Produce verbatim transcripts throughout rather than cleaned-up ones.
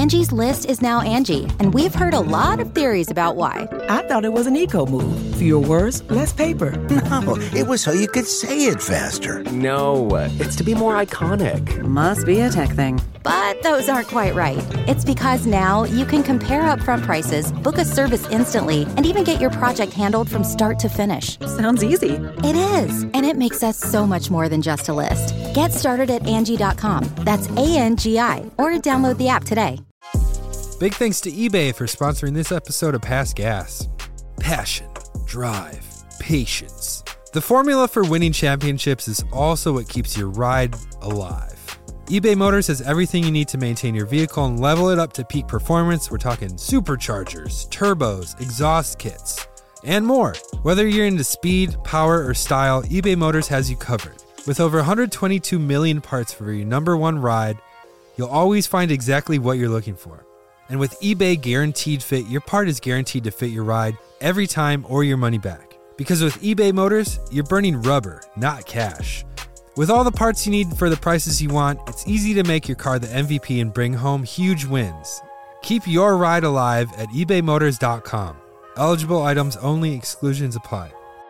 Angie's List is now Angie, and we've heard a lot of theories about why. I thought it was an eco move. Fewer words, less paper. No, it was so you could say it faster. No, it's to be more iconic. Must be a tech thing. But those aren't quite right. It's because now you can compare upfront prices, book a service instantly, and even get your project handled from start to finish. Sounds easy. It is, and it makes us so much more than just a list. Get started at Angie dot com. That's A N G I, or download the app today. Big thanks to eBay for sponsoring this episode of Past Gas. Passion, drive, patience. The formula for winning championships is also what keeps your ride alive. eBay Motors has everything you need to maintain your vehicle and level it up to peak performance. We're talking superchargers, turbos, exhaust kits, and more. Whether you're into speed, power, or style, eBay Motors has you covered. With over one hundred twenty-two million parts for your number one ride, you'll always find exactly what you're looking for. And with eBay Guaranteed Fit, your part is guaranteed to fit your ride every time or your money back. Because with eBay Motors, you're burning rubber, not cash. With all the parts you need for the prices you want, it's easy to make your car the M V P and bring home huge wins. Keep your ride alive at ebay motors dot com. Eligible items only, exclusions apply.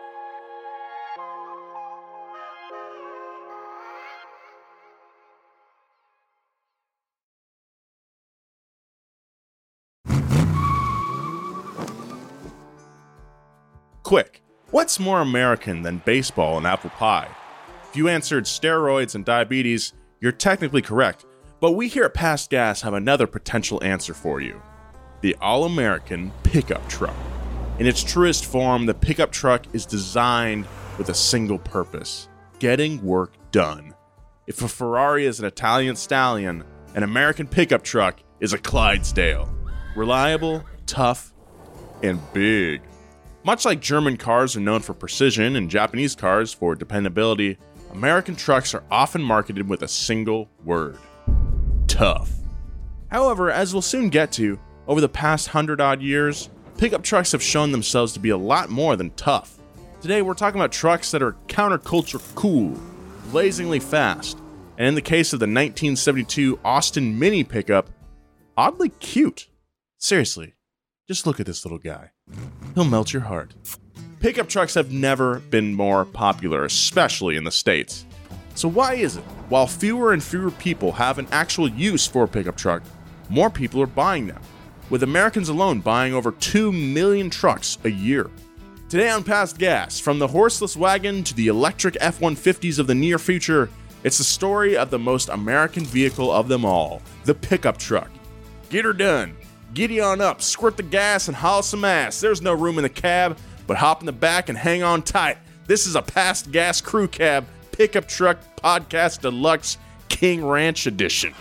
Quick, what's more American than baseball and apple pie? If you answered steroids and diabetes, you're technically correct, but we here at Past Gas have another potential answer for you. The All-American Pickup Truck. In its truest form, the pickup truck is designed with a single purpose: getting work done. If a Ferrari is an Italian stallion, an American pickup truck is a Clydesdale. Reliable, tough, and big. Much like German cars are known for precision and Japanese cars for dependability, American trucks are often marketed with a single word: tough. However, as we'll soon get to, over the past hundred odd years, pickup trucks have shown themselves to be a lot more than tough. Today we're talking about trucks that are counterculture cool, blazingly fast, and in the case of the nineteen seventy-two Austin Mini pickup, oddly cute. Seriously, just look at this little guy. He'll melt your heart. Pickup trucks have never been more popular, especially in the States. So why is it, while fewer and fewer people have an actual use for a pickup truck, more people are buying them, with Americans alone buying over two million trucks a year? Today on Past Gas, from the horseless wagon to the electric F one fifties of the near future, it's the story of the most American vehicle of them all, the pickup truck. Get her done. Giddy on up, squirt the gas, and haul some ass. There's no room in the cab, but hop in the back and hang on tight. This is a Past Gas Crew Cab Pickup Truck Podcast Deluxe King Ranch Edition.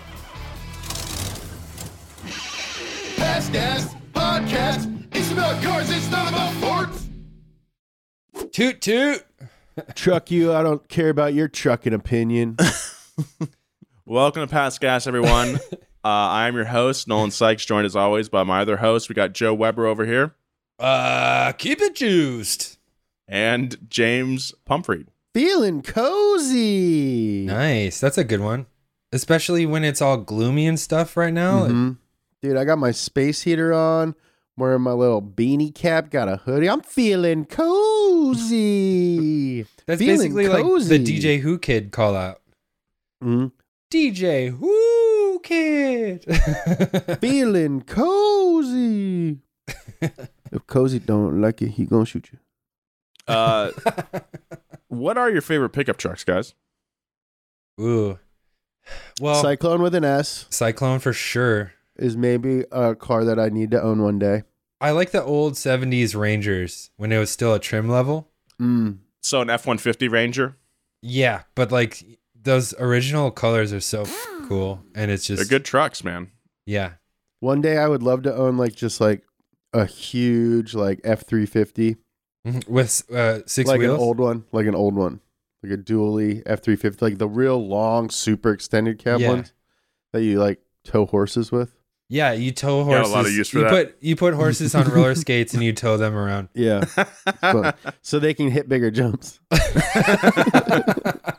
Past Gas Podcast. It's about cars, it's not about forts. Toot toot. Truck you, I don't care about your trucking opinion. Welcome to Past Gas, everyone. Uh, I am your host, Nolan Sykes, joined as always by my other host. We got Joe Weber over here. Uh, keep it juiced. And James Pumphrey. Feeling cozy. Nice. That's a good one. Especially when it's all gloomy and stuff right now. Mm-hmm. Dude, I got my space heater on. Wearing my little beanie cap. Got a hoodie. I'm feeling cozy. That's feeling basically cozy. like the D J Who Kid call out. Mm-hmm. D J Who Kid. Feeling cozy. If Cozy don't like it, he gonna shoot you. Uh, what are your favorite pickup trucks, guys? Ooh. Well, Cyclone with an S. Cyclone for sure. Is maybe a car that I need to own one day. I like the old seventies Rangers when it was still a trim level. Mm. So an F one fifty Ranger? Yeah, but like those original colors are so cool, and it's just... They're good trucks, man. Yeah. One day I would love to own like just like a huge like F three fifty. With uh, six like wheels? Like an old one. Like an old one. Like a dually F three fifty. Like the real long, super extended cab yeah. ones that you like tow horses with. Yeah, you tow horses. Got a lot of use for you that. Put, you put horses on roller skates and you tow them around. Yeah. so, so they can hit bigger jumps.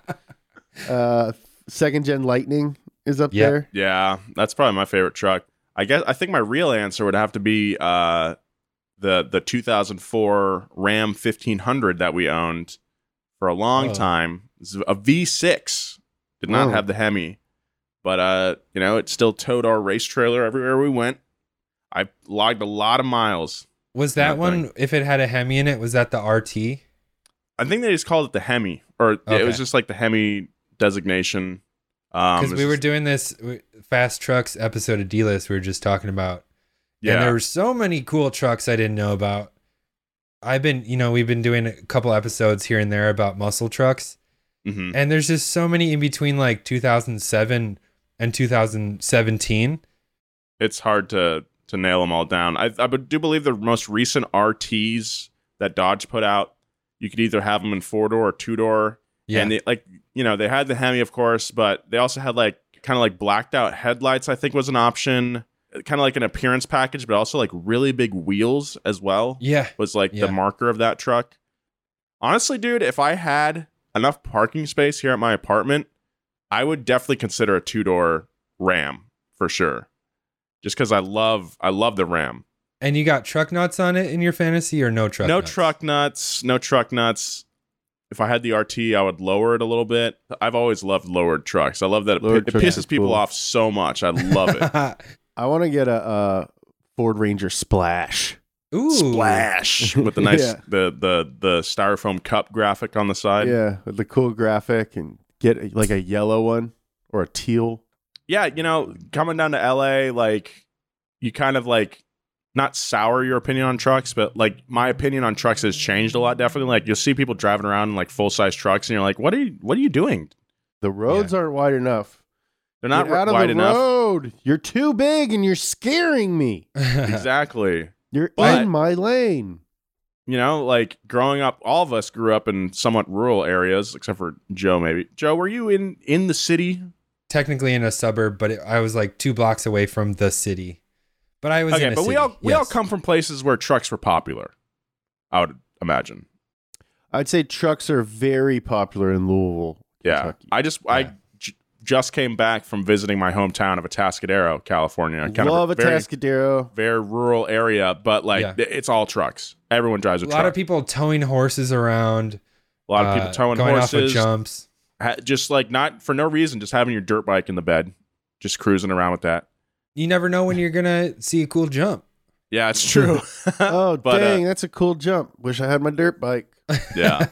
uh, second gen Lightning is up yep. there. Yeah, that's probably my favorite truck. I guess I think my real answer would have to be uh, the the two thousand four Ram fifteen hundred that we owned for a long oh. time. It's a V six. Did not oh. have the Hemi, but uh, you know, it still towed our race trailer everywhere we went. I logged a lot of miles. Was that one? Thing. If it had a Hemi in it, was that the R T? I think they just called it the Hemi, or okay. it was just like the Hemi designation. Because um, we were just, doing this Fast Trucks episode of D-List we were just talking about. Yeah. And there were so many cool trucks I didn't know about. I've been, you know, we've been doing a couple episodes here and there about muscle trucks. Mm-hmm. And there's just so many in between like two thousand seven and two thousand seventeen. It's hard to, to nail them all down. I, I do believe the most recent R Ts that Dodge put out, you could either have them in four-door or two-door. Yeah. And they, like, you know, they had the Hemi, of course, but they also had like kind of like blacked out headlights, I think was an option. Kind of like an appearance package, but also like really big wheels as well. Yeah. Was like yeah. the marker of that truck. Honestly, dude, if I had enough parking space here at my apartment, I would definitely consider a two-door Ram for sure. Just because I love I love the Ram. And you got truck nuts on it in your fantasy or no truck no nuts? No truck nuts. No truck nuts. If I had the R T, I would lower it a little bit. I've always loved lowered trucks. I love that it, it pisses people cool. off so much. I love it. I want to get a, a Ford Ranger Splash. Ooh, Splash with the nice yeah. the the the styrofoam cup graphic on the side. Yeah, with the cool graphic, and get like a yellow one or a teal. Yeah, you know, coming down to L A, like you kind of like not sour your opinion on trucks, but like my opinion on trucks has changed a lot. Definitely, like you'll see people driving around in like full size trucks, and you're like, "What are you? What are you doing?" The roads yeah. aren't wide enough. They're not Get out of wide the enough. Road. You're too big, and you're scaring me. Exactly. You're but, in my lane. You know, like growing up, all of us grew up in somewhat rural areas, except for Joe. Maybe Joe, were you in in the city? Technically in a suburb, but it, I was like two blocks away from the city. But I was okay, in a but city. we all we yes. all come from places where trucks were popular. I would imagine. I'd say trucks are very popular in Louisville. Yeah, Kentucky. I just yeah. I j- just came back from visiting my hometown of Atascadero, California. Kind Love of a very, Atascadero. Very rural area, but like yeah. it's all trucks. Everyone drives a, a truck. A lot of people towing horses around. A lot of people uh, towing going horses. Off of jumps. Ha- just like not for no reason, just having your dirt bike in the bed, just cruising around with that. You never know when you're gonna see a cool jump. Yeah, it's true. Oh, but, dang, uh, that's a cool jump. Wish I had my dirt bike. Yeah.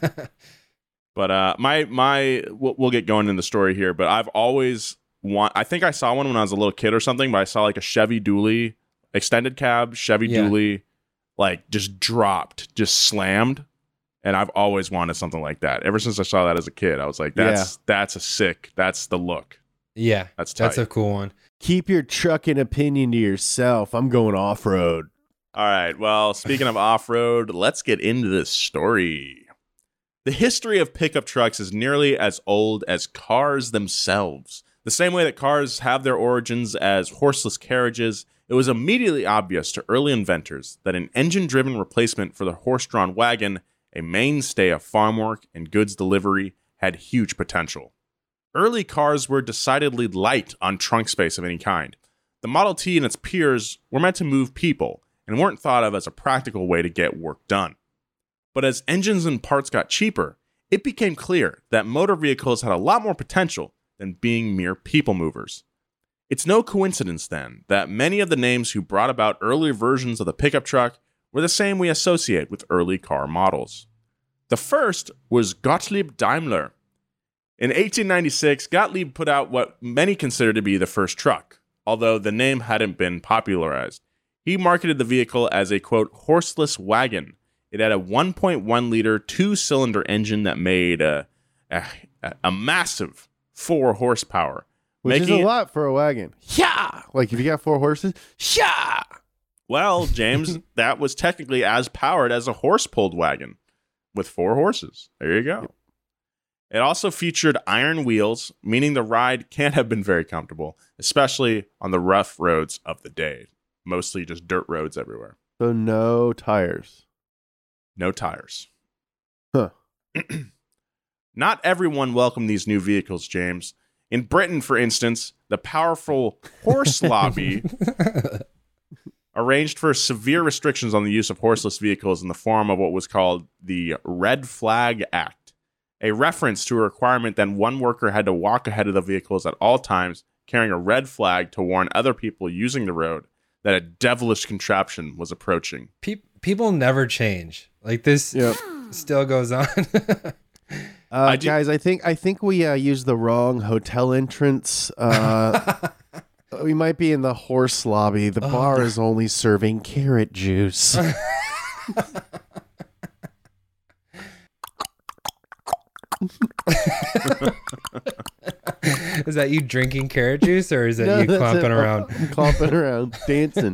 But uh, my my we'll, we'll get going in the story here. But I've always want. I think I saw one when I was a little kid or something. But I saw like a Chevy dually, extended cab Chevy yeah. dually, like just dropped, just slammed. And I've always wanted something like that. Ever since I saw that as a kid, I was like, that's yeah. that's a sick. That's the look. Yeah, that's tight. That's a cool one. Keep your trucking opinion to yourself. I'm going off road. All right. Well, speaking of off road, let's get into this story. The history of pickup trucks is nearly as old as cars themselves. The same way that cars have their origins as horseless carriages, it was immediately obvious to early inventors that an engine-driven replacement for the horse-drawn wagon, a mainstay of farm work and goods delivery, had huge potential. Early cars were decidedly light on trunk space of any kind. The Model T and its peers were meant to move people and weren't thought of as a practical way to get work done. But as engines and parts got cheaper, it became clear that motor vehicles had a lot more potential than being mere people movers. It's no coincidence, then, that many of the names who brought about earlier versions of the pickup truck were the same we associate with early car models. The first was Gottlieb Daimler. In eighteen ninety-six, Gottlieb put out what many consider to be the first truck, although the name hadn't been popularized. He marketed the vehicle as a, quote, horseless wagon. It had a one point one liter two-cylinder engine that made a, a, a massive four horsepower. Which making is a it, lot for a wagon. Yeah! Like if you got four horses, yeah! Well, James, that was technically as powered as a horse-pulled wagon with four horses. There you go. It also featured iron wheels, meaning the ride can't have been very comfortable, especially on the rough roads of the day. Mostly just dirt roads everywhere. So no tires. No tires. Huh. Not everyone welcomed these new vehicles, James. In Britain, for instance, the powerful horse lobby arranged for severe restrictions on the use of horseless vehicles in the form of what was called the Red Flag Act, a reference to a requirement that one worker had to walk ahead of the vehicles at all times, carrying a red flag to warn other people using the road that a devilish contraption was approaching. Pe- people never change. Like this Yep. still goes on. Uh, I do- guys, I think I think we uh, used the wrong hotel entrance. Uh, we might be in the horse lobby. The bar is only serving carrot juice. Is that you drinking carrot juice, or is that No, you that's clomping it. around? I'm clomping around, dancing.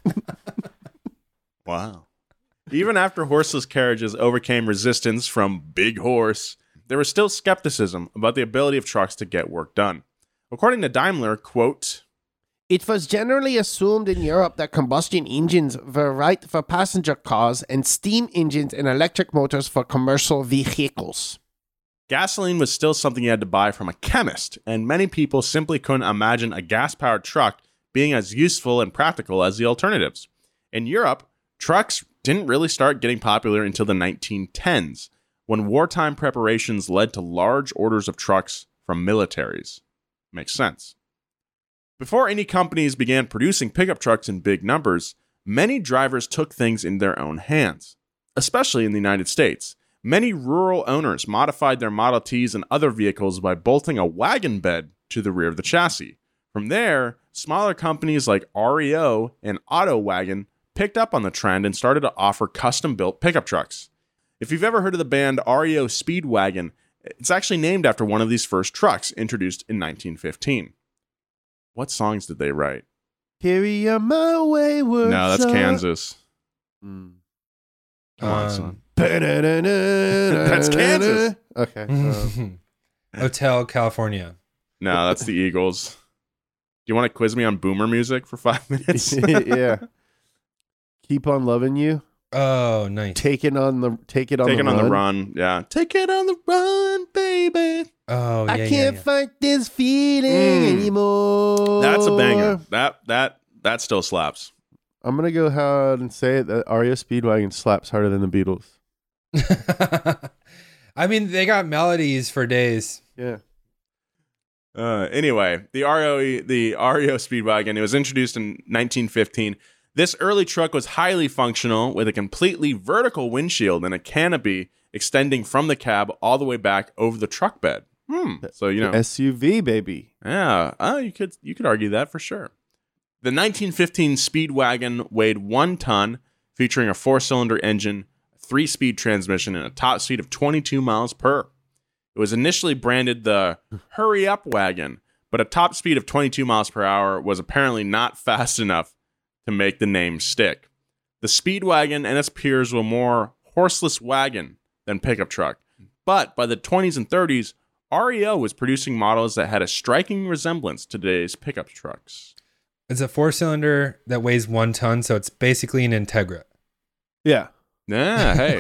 Wow. Even after horseless carriages overcame resistance from Big Horse, there was still skepticism about the ability of trucks to get work done. According to Daimler, quote, It was generally assumed in Europe that combustion engines were right for passenger cars and steam engines and electric motors for commercial vehicles. gasoline was still something you had to buy from a chemist, and many people simply couldn't imagine a gas-powered truck being as useful and practical as the alternatives. In Europe, trucks didn't really start getting popular until the nineteen tens, when wartime preparations led to large orders of trucks from militaries. Makes sense. Before any companies began producing pickup trucks in big numbers, many drivers took things in their own hands, especially in the United States. Many rural owners modified their Model Ts and other vehicles by bolting a wagon bed to the rear of the chassis. From there, smaller companies like R E O and AutoWagon picked up on the trend and started to offer custom-built pickup trucks. If you've ever heard of the band R E O Speedwagon, it's actually named after one of these first trucks, introduced in nineteen fifteen. What songs did they write? Carry on my wayward No, that's son. Kansas. Mm. Come on, Um, son. That's Kansas. Okay. um, Hotel California. No, that's the Eagles. Do you want to quiz me on boomer music for five minutes? yeah. Keep on loving you. Oh, nice. Take it on the take it on Take the it run. on the run. Yeah. Take it on the run, baby. Oh, yeah, I yeah, can't yeah. fight this feeling Mm. anymore. That's a banger. That that that still slaps. I'm gonna go ahead and say it that R E O Speedwagon slaps harder than the Beatles. I mean, they got melodies for days. Yeah. Uh, anyway, the R E O the R E O Speedwagon, it was introduced in nineteen fifteen. This early truck was highly functional with a completely vertical windshield and a canopy extending from the cab all the way back over the truck bed. Hmm. So, you know, S U V, baby. yeah, uh, you could you could argue that for sure. The nineteen fifteen Speedwagon weighed one ton, featuring a four-cylinder engine, a three-speed transmission, and a top speed of twenty-two miles per. It was initially branded the Hurry Up Wagon, but a top speed of twenty-two miles per hour was apparently not fast enough to make the name stick. The Speedwagon and its peers were more horseless wagon than pickup truck, but by the twenties and thirties, R E O was producing models that had a striking resemblance to today's pickup trucks. It's a four cylinder that weighs one ton, so it's basically an Integra. Yeah. Yeah, hey.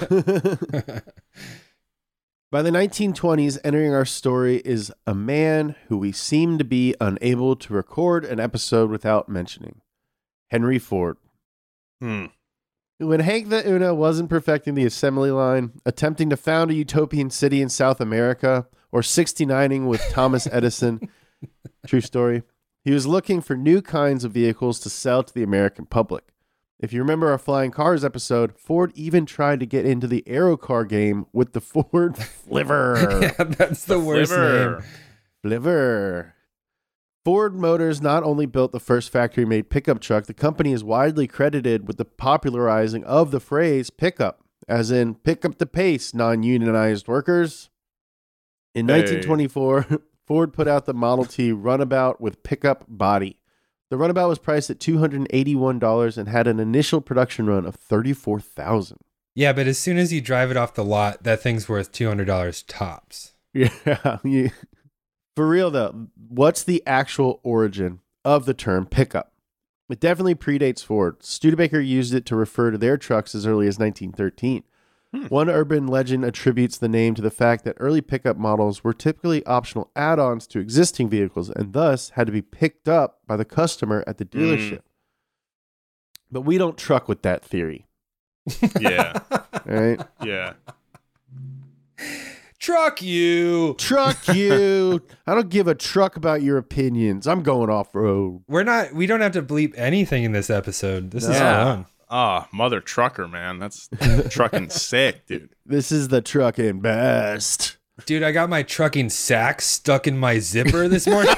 By the nineteen twenties, entering our story is a man who we seem to be unable to record an episode without mentioning. Henry Ford. Hmm. When Hank the Una wasn't perfecting the assembly line, attempting to found a utopian city in South America, or sixty-nining with Thomas Edison, true story, he was looking for new kinds of vehicles to sell to the American public. If you remember our Flying Cars episode, Ford even tried to get into the Aerocar game with the Ford Flivver. Yeah, that's the, worst Flivver. name. Flivver. Ford Motors not only built the first factory-made pickup truck, the company is widely credited with the popularizing of the phrase pickup, as in pick up the pace, non-unionized workers. In Hey. nineteen twenty-four, Ford put out the Model T Runabout with pickup body. The Runabout was priced at two hundred eighty-one dollars and had an initial production run of thirty-four thousand dollars. Yeah, but as soon as you drive it off the lot, that thing's worth two hundred dollars tops. Yeah. you- For real, though, what's the actual origin of the term pickup? It definitely predates Ford. Studebaker used it to refer to their trucks as early as nineteen thirteen. Hmm. One urban legend attributes the name to the fact that early pickup models were typically optional add-ons to existing vehicles and thus had to be picked up by the customer at the dealership. Mm. But we don't truck with that theory. Yeah. Right? Yeah. Truck you. Truck you. I don't give a truck about your opinions. I'm going off-road. We're not, we don't have to bleep anything in this episode. This no. is fun. Ah, oh, mother trucker, man. That's trucking sick, dude. This is the trucking best. Dude, I got my trucking sack stuck in my zipper this morning.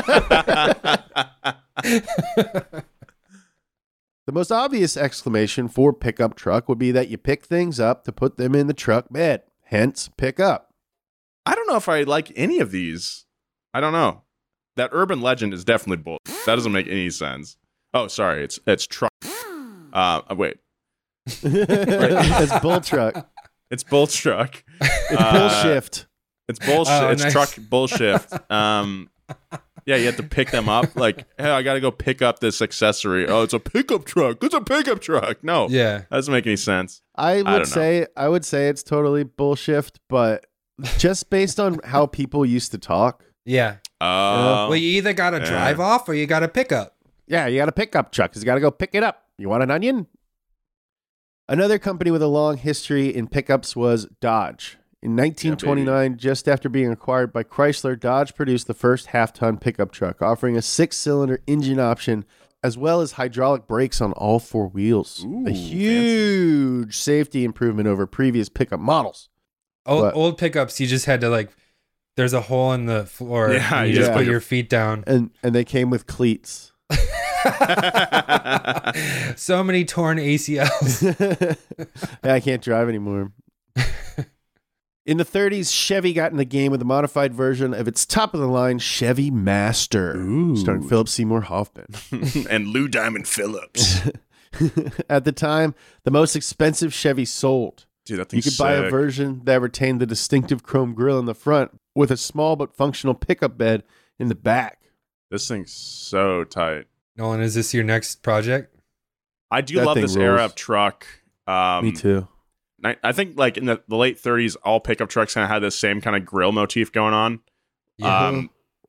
The most obvious exclamation for pickup truck would be that you pick things up to put them in the truck bed. Hence, pick up. I don't know if I like any of these. I don't know. That urban legend is definitely bull. That doesn't make any sense. Oh, sorry. It's it's truck. Uh, wait. It's bull truck. It's bull truck. It's uh, bull shift. It's bullshit. Oh, it's nice. truck bullshit. Um, yeah, you have to pick them up. Like, hey, I got to go pick up this accessory. Oh, it's a pickup truck. It's a pickup truck. No, yeah, that doesn't make any sense. I would I say know. I would say it's totally bullshit, but just based on how people used to talk. Yeah. Oh, uh, well, you either got to yeah. drive off or you got to pick up. Yeah, you got a pickup truck because you got to go pick it up. You want an onion? Another company with a long history in pickups was Dodge. In nineteen twenty-nine, yeah, just after being acquired by Chrysler, Dodge produced the first half-ton pickup truck, offering a six-cylinder engine option as well as hydraulic brakes on all four wheels. Ooh, a huge fancy. Safety improvement over previous pickup models. Old, but, old pickups, you just had to like, there's a hole in the floor. Yeah, you yeah. just put your feet down. And, and they came with cleats. So many torn A C Ls. Yeah, I can't drive anymore. In the thirties, Chevy got in the game with a modified version of its top-of-the-line Chevy Master, Ooh. starring Philip Seymour Hoffman. And Lou Diamond Phillips. At the time, the most expensive Chevy sold. Dude, that you thing's could buy sick. a version that retained the distinctive chrome grille in the front with a small but functional pickup bed in the back. This thing's so tight. Nolan, is this your next project? I do That love thing this rules. era of truck. Um, Me too. I think like in the, the late thirties, all pickup trucks kind of had this same kind of grill motif going on. Yeah. Um,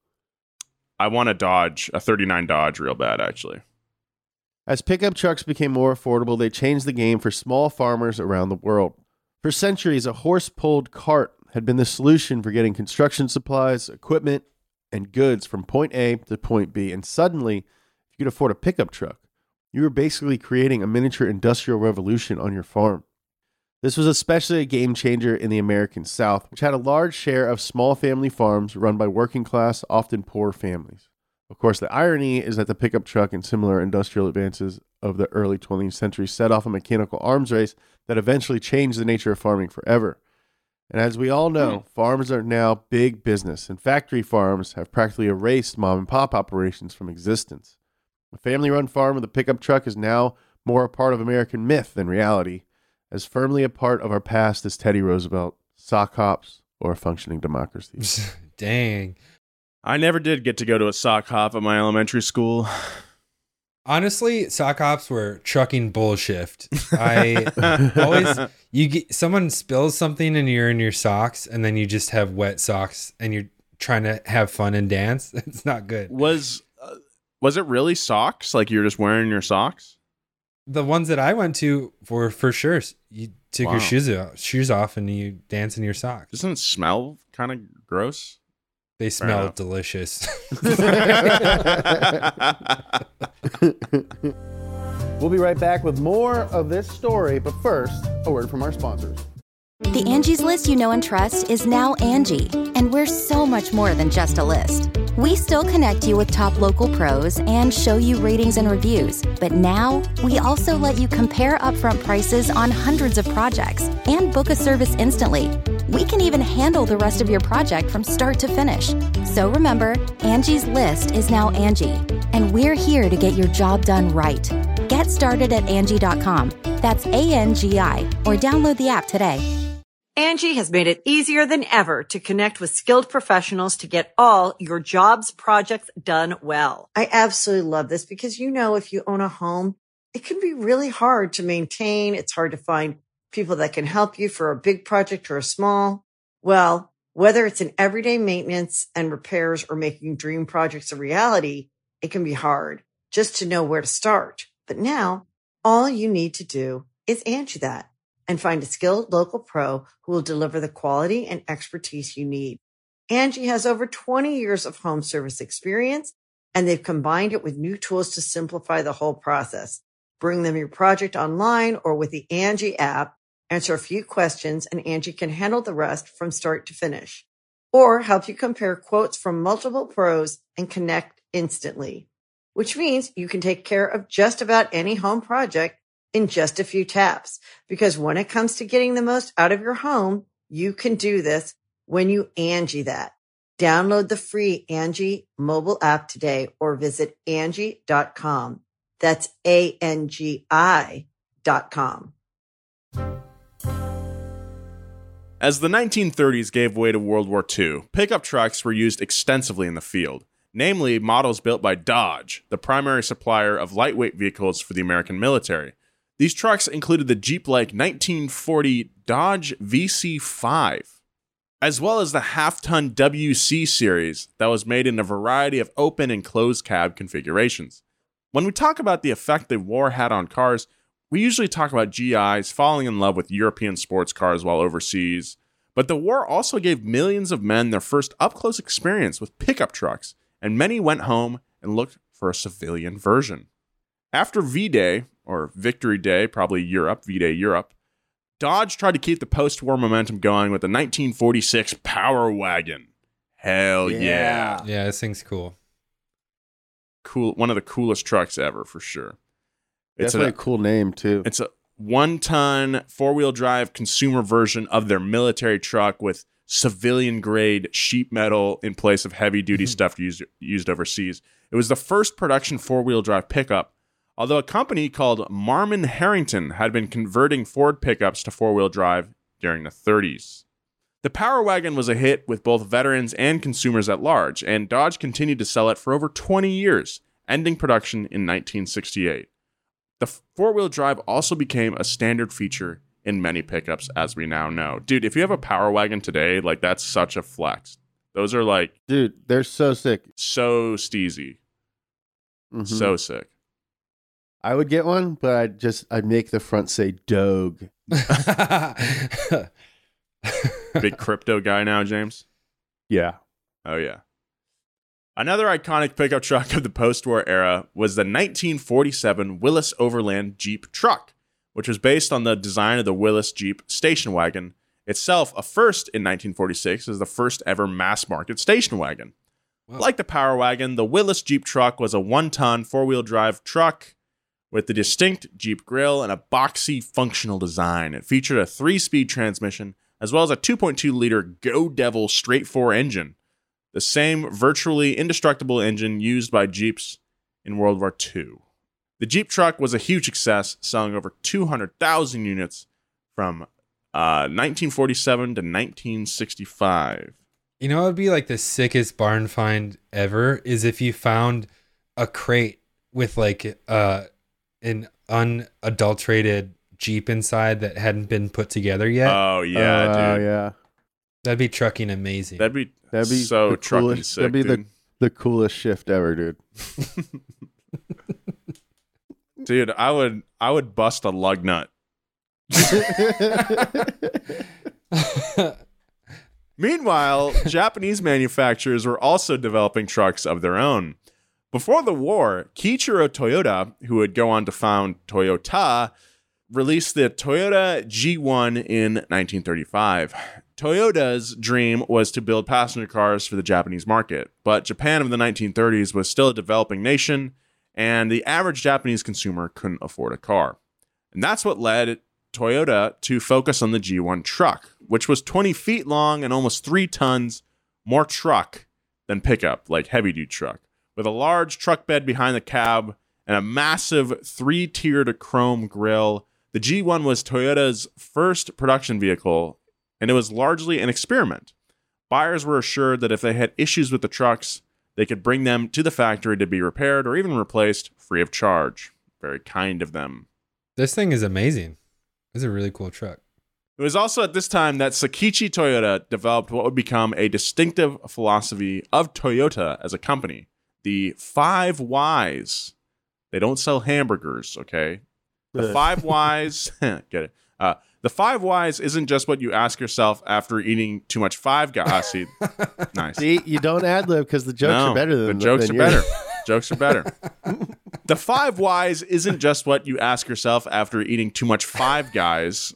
I want a Dodge, a thirty-nine Dodge real bad, actually. As pickup trucks became more affordable, they changed the game for small farmers around the world. For centuries, a horse-pulled cart had been the solution for getting construction supplies, equipment, and goods from point A to point B. And suddenly, if you could afford a pickup truck, you were basically creating a miniature industrial revolution on your farm. This was especially a game changer in the American South, which had a large share of small family farms run by working class, often poor families. Of course, the irony is that the pickup truck and similar industrial advances of the early twentieth century set off a mechanical arms race that eventually changed the nature of farming forever. And as we all know, mm. farms are now big business, and factory farms have practically erased mom and pop operations from existence. A family-run farm with a pickup truck is now more a part of American myth than reality, as firmly a part of our past as Teddy Roosevelt, sock hops, or a functioning democracy. Dang. I never did get to go to a sock hop at my elementary school. Honestly, sock hops were trucking bullshit. I always, you get, someone spills something and you're in your socks and then you just have wet socks and you're trying to have fun and dance. It's not good. Was, uh, was it really socks? Like you're just wearing your socks? The ones that I went to were for sure. You took Wow. your shoes off, shoes off and you dance in your socks. Doesn't it smell kind of gross? They smell enough. delicious. We'll be right back with more of this story, but first, a word from our sponsors. The Angie's List you know and trust is now Angie, and we're so much more than just a list. We still connect you with top local pros and show you ratings and reviews, but now we also let you compare upfront prices on hundreds of projects and book a service instantly. We can even handle the rest of your project from start to finish. So remember, Angie's List is now Angie, and we're here to get your job done right. Get started at Angie dot com. That's A N G I, or download the app today. Angie has made it easier than ever to connect with skilled professionals to get all your jobs projects done well. I absolutely love this because, you know, if you own a home, it can be really hard to maintain. It's hard to find people that can help you for a big project or a small. Well, whether it's in everyday maintenance and repairs or making dream projects a reality, it can be hard just to know where to start. But now, all you need to do is Angie that and find a skilled local pro who will deliver the quality and expertise you need. Angie has over twenty years of home service experience, and they've combined it with new tools to simplify the whole process. Bring them your project online or with the Angie app, answer a few questions, and Angie can handle the rest from start to finish. Or help you compare quotes from multiple pros and connect instantly. Which means you can take care of just about any home project in just a few taps. Because when it comes to getting the most out of your home, you can do this when you Angie that. Download the free Angie mobile app today or visit Angie dot com. That's A N G I dot com. As the nineteen thirties gave way to World War Two, pickup trucks were used extensively in the field, namely models built by Dodge, the primary supplier of lightweight vehicles for the American military. These trucks included the Jeep-like nineteen forty Dodge V C five, as well as the half-ton W C series that was made in a variety of open and closed cab configurations. When we talk about the effect the war had on cars, we usually talk about G Is falling in love with European sports cars while overseas, but the war also gave millions of men their first up-close experience with pickup trucks, and many went home and looked for a civilian version. After V-Day, or Victory Day, probably Europe, V-Day Europe, Dodge tried to keep the post-war momentum going with the nineteen forty-six Power Wagon. Hell yeah. Yeah. Yeah, this thing's cool. Cool, one of the coolest trucks ever, for sure. It's It's a, a cool name, too. It's a one-ton four-wheel drive consumer version of their military truck with civilian-grade sheet metal in place of heavy-duty Mm-hmm. stuff used used overseas. It was the first production four-wheel drive pickup, although a company called Marmon Harrington had been converting Ford pickups to four-wheel drive during the thirties. The Power Wagon was a hit with both veterans and consumers at large, and Dodge continued to sell it for over twenty years, ending production in nineteen sixty-eight. The four-wheel drive also became a standard feature in many pickups, as we now know. Dude, if you have a Power Wagon today, like, that's such a flex. Those are, like, Dude, they're so sick. so steezy. Mhm. So sick. I would get one, but I'd just, I'd make the front say Doge. Big crypto guy now, James? Yeah. Oh, yeah. Another iconic pickup truck of the post-war era was the nineteen forty-seven Willys Overland Jeep truck, which was based on the design of the Willys Jeep station wagon, itself a first in nineteen forty-six as the first ever mass-market station wagon. Wow. Like the Power Wagon, the Willys Jeep truck was a one-ton four-wheel drive truck with the distinct Jeep grille and a boxy functional design. It featured a three-speed transmission as well as a two point two liter Go Devil straight four engine, the same virtually indestructible engine used by Jeeps in World War Two. The Jeep truck was a huge success, selling over two hundred thousand units from uh, nineteen forty-seven to nineteen sixty-five. You know what would be like the sickest barn find ever is if you found a crate with like uh, an unadulterated Jeep inside that hadn't been put together yet. Oh, yeah, Uh, dude. yeah. That'd be trucking amazing. That'd be, That'd be so the trucking coolest, sick, that'd be dude. the, the coolest shift ever, dude. Dude, I would I would bust a lug nut. Meanwhile, Japanese manufacturers were also developing trucks of their own. Before the war, Kiichiro Toyota, who would go on to found Toyota, released the Toyota G one in nineteen thirty-five. Toyota's dream was to build passenger cars for the Japanese market, but Japan of the nineteen thirties was still a developing nation, and the average Japanese consumer couldn't afford a car. And that's what led Toyota to focus on the G one truck, which was twenty feet long and almost three tons more truck than pickup, like heavy-duty truck, with a large truck bed behind the cab and a massive three-tiered chrome grille. The G one was Toyota's first production vehicle, and it was largely an experiment. Buyers were assured that if they had issues with the trucks, they could bring them to the factory to be repaired or even replaced free of charge. Very kind of them. This thing is amazing. This is a really cool truck. It was also at this time that Sakichi Toyota developed what would become a distinctive philosophy of Toyota as a company. The five whys. They don't sell hamburgers, okay? The five whys, get it. Uh, the five whys isn't just what you ask yourself after eating too much Five Guys. See, nice. See, you don't ad lib because the jokes No, are better than the jokes than are better. yours. Jokes are better. The five whys isn't just what you ask yourself after eating too much Five Guys.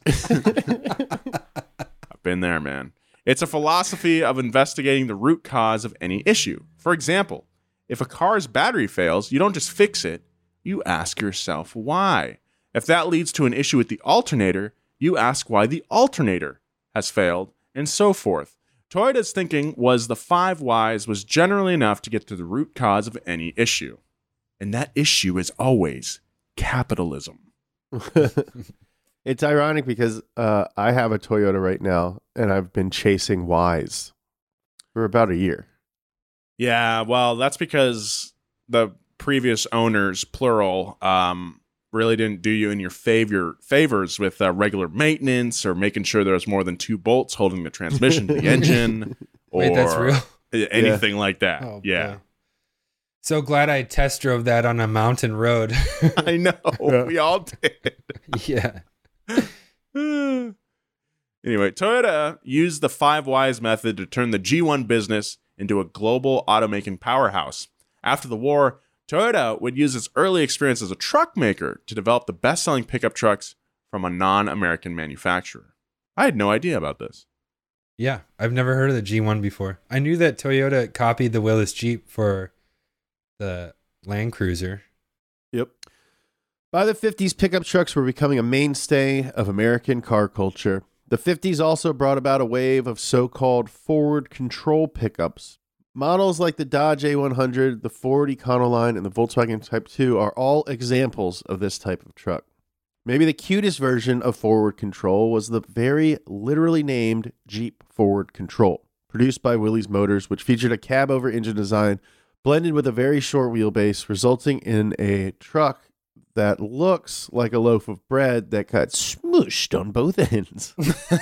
I've been there, man. It's a philosophy of investigating the root cause of any issue. For example, if a car's battery fails, you don't just fix it, you ask yourself why. If that leads to an issue with the alternator, you ask why the alternator has failed, and so forth. Toyota's thinking was the five whys was generally enough to get to the root cause of any issue. And that issue is always capitalism. It's ironic because uh, I have a Toyota right now, and I've been chasing whys for about a year. Yeah, well, that's because the previous owners, plural, um, really didn't do you in your favor favors with uh, regular maintenance or making sure there was more than two bolts holding the transmission to the engine or Wait, that's real? anything yeah. like that. Oh, yeah. boy. So glad I test drove that on a mountain road. I know. We all did. Yeah. Anyway, Toyota used the five whys method to turn the G one business into a global automaking powerhouse. After the war, Toyota would use its early experience as a truck maker to develop the best-selling pickup trucks from a non-American manufacturer. I had no idea about this. Yeah, I've never heard of the G one before. I knew that Toyota copied the Willys Jeep for the Land Cruiser. Yep. By the fifties, pickup trucks were becoming a mainstay of American car culture. The fifties also brought about a wave of so-called forward control pickups. Models like the Dodge A one hundred, the Ford Econoline, and the Volkswagen Type two are all examples of this type of truck. Maybe the cutest version of forward control was the very literally named Jeep Forward Control, produced by Willys Motors, which featured a cab-over engine design blended with a very short wheelbase, resulting in a truck that looks like a loaf of bread that got smooshed on both ends.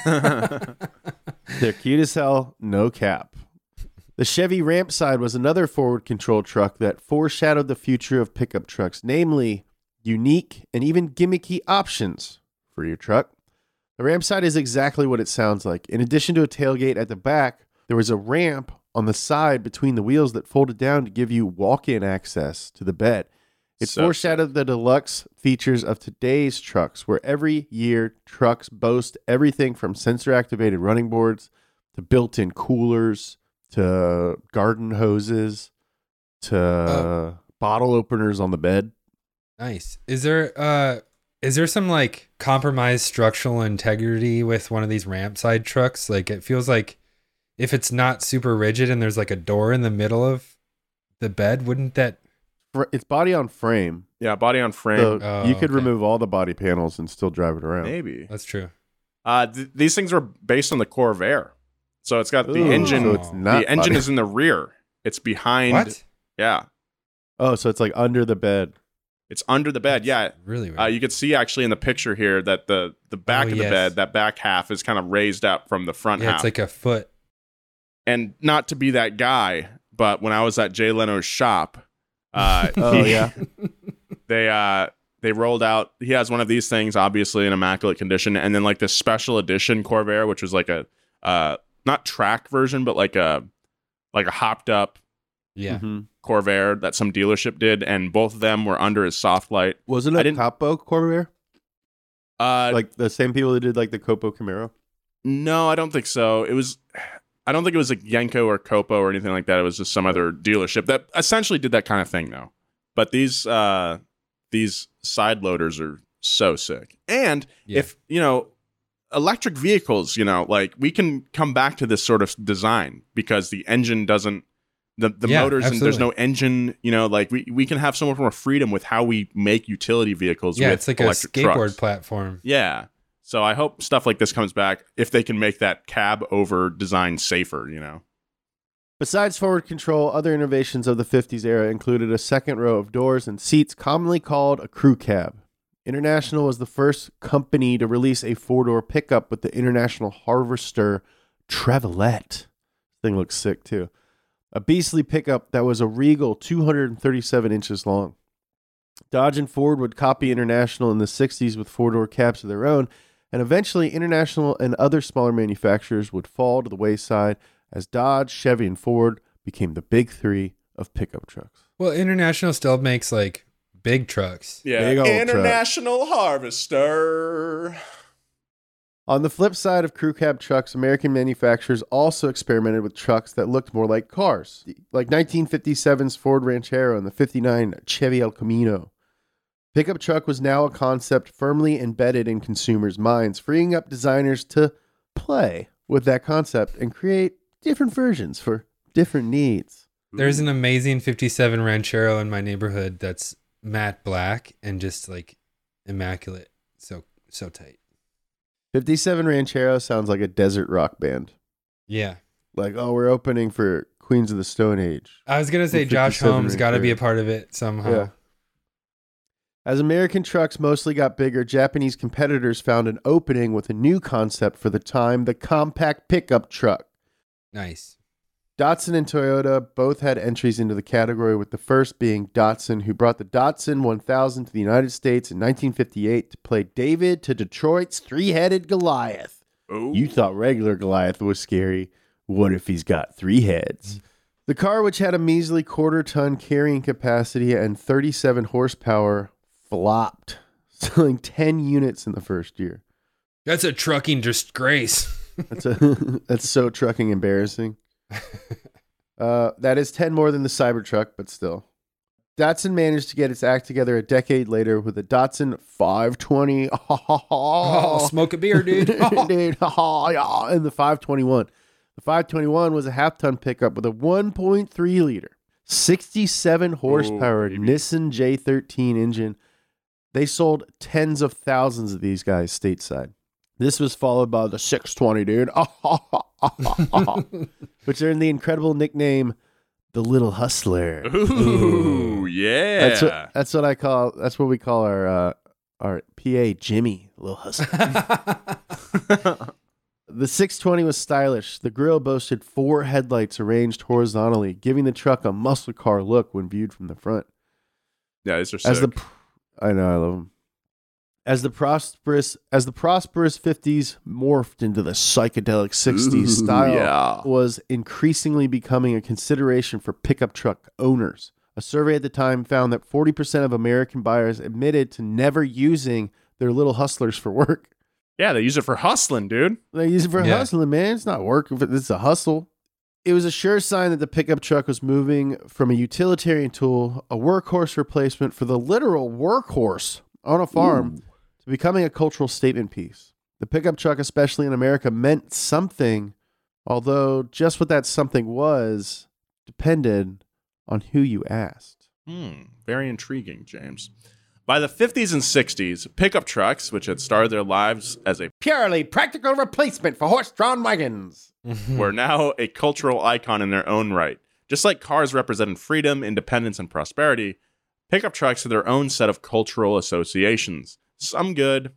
They're cute as hell, no cap. The Chevy Rampside was another forward control truck that foreshadowed the future of pickup trucks, namely unique and even gimmicky options for your truck. The Rampside is exactly what it sounds like. In addition to a tailgate at the back, there was a ramp on the side between the wheels that folded down to give you walk-in access to the bed. It So foreshadowed the deluxe features of today's trucks, where every year trucks boast everything from sensor-activated running boards to built-in coolers to garden hoses to Oh. bottle openers on the bed. Nice. Is there uh is there some like compromised structural integrity with one of these ramp side trucks? Like it feels like if it's not super rigid and there's like a door in the middle of the bed, wouldn't that Fr- It's body on frame. Yeah, body on frame. So Oh, you could okay. remove all the body panels and still drive it around. Maybe. that's true. Uh, th- these things are based on the Corvair. So it's got the Ooh, engine. so it's not the engine body- is in the rear. It's behind. What? Yeah. Oh, so it's like under the bed. It's under the bed. Yeah. Really weird. Uh, you can see actually in the picture here that the, the back Oh, of the yes. bed, that back half is kind of raised up from the front yeah, half. it's like a foot. And not to be that guy, but when I was at Jay Leno's shop, uh, Oh, he- yeah. they uh, they rolled out. He has one of these things, obviously in immaculate condition, and then like this special edition Corvair, which was like a uh, not track version, but like a like a hopped up Yeah. Mhm. Corvair that some dealership did, and both of them were under his soft light. Wasn't I it didn't- Capo Corvair? Uh, Like the same people that did like the Copo Camaro? No, I don't think so. It was, I don't think it was like Yenko or Copo or anything like that. It was just some other dealership that essentially did that kind of thing, though. But these uh, these side loaders are so sick. And Yeah. if you know, electric vehicles, you know, like we can come back to this sort of design because the engine doesn't. The, the Yeah, motors and there's absolutely. no engine, you know, like we, we can have so much more freedom with how we make utility vehicles. Yeah, with it's like a electric skateboard trucks. platform. Yeah. So I hope stuff like this comes back if they can make that cab over design safer, you know. Besides forward control, other innovations of the fifties era included a second row of doors and seats commonly called a crew cab. International was the first company to release a four-door pickup with the International Harvester Travelette. This thing looks sick, too. A beastly pickup that was a regal two hundred thirty-seven inches long. Dodge and Ford would copy International in the sixties with four-door cabs of their own, and eventually International and other smaller manufacturers would fall to the wayside as Dodge, Chevy, and Ford became the big three of pickup trucks. Well, International still makes like big trucks. Yeah, Big old International Harvester. On the flip side of crew cab trucks, American manufacturers also experimented with trucks that looked more like cars, like nineteen fifty-seven's Ford Ranchero and the fifty-nine Chevy El Camino. Pickup truck was now a concept firmly embedded in consumers' minds, freeing up designers to play with that concept and create different versions for different needs. There's an amazing fifty-seven Ranchero in my neighborhood that's matte black and just like immaculate. So, so tight. fifty-seven Ranchero sounds like a desert rock band. Yeah. Like, oh, we're opening for Queens of the Stone Age. I was going to say With Josh fifty-seven Holmes got to Ranchero. be a part of it somehow. Yeah. As American trucks mostly got bigger, Japanese competitors found an opening with a new concept for the time, the compact pickup truck. Nice. Datsun and Toyota both had entries into the category, with the first being Datsun, who brought the Datsun one thousand to the United States in nineteen fifty-eight to play David to Detroit's three-headed Goliath. Ooh. You thought regular Goliath was scary. What if he's got three heads? The car, which had a measly quarter-ton carrying capacity and thirty-seven horsepower, flopped, selling ten units in the first year. That's a trucking disgrace. That's a that's so trucking embarrassing. Uh, that is ten more than the Cybertruck, but still. Datsun managed to get its act together a decade later with the Datsun five twenty. Oh, smoke a beer, dude. dude, and the five twenty-one. The five twenty-one was a half-ton pickup with a one point three liter, sixty-seven horsepower Oh, baby. Nissan J thirteen engine. They sold tens of thousands of these guys stateside. This was followed by the six twenty, dude, which earned the incredible nickname, the Little Hustler. Ooh, yeah. That's what that's what I call. That's what we call our uh, our P A, Jimmy, Little Hustler. The six twenty was stylish. The grille boasted four headlights arranged horizontally, giving the truck a muscle car look when viewed from the front. Yeah, these are sick. As the, I know, I love them. As the prosperous, as the prosperous fifties morphed into the psychedelic sixties, Ooh, style yeah. was increasingly becoming a consideration for pickup truck owners. A survey at the time found that forty percent of American buyers admitted to never using their Little Hustlers for work. Yeah, they use it for hustling, dude. They use it for Yeah. hustling, man. It's not work. It's a hustle. It was a sure sign that the pickup truck was moving from a utilitarian tool, a workhorse replacement for the literal workhorse on a farm, Ooh. to becoming a cultural statement piece. The pickup truck, especially in America, meant something, although just what that something was depended on who you asked. Hmm, very intriguing, James. By the fifties and sixties, pickup trucks, which had started their lives as a Purely practical replacement for horse-drawn wagons. were now a cultural icon in their own right. Just like cars represented freedom, independence, and prosperity, pickup trucks had their own set of cultural associations. Some good,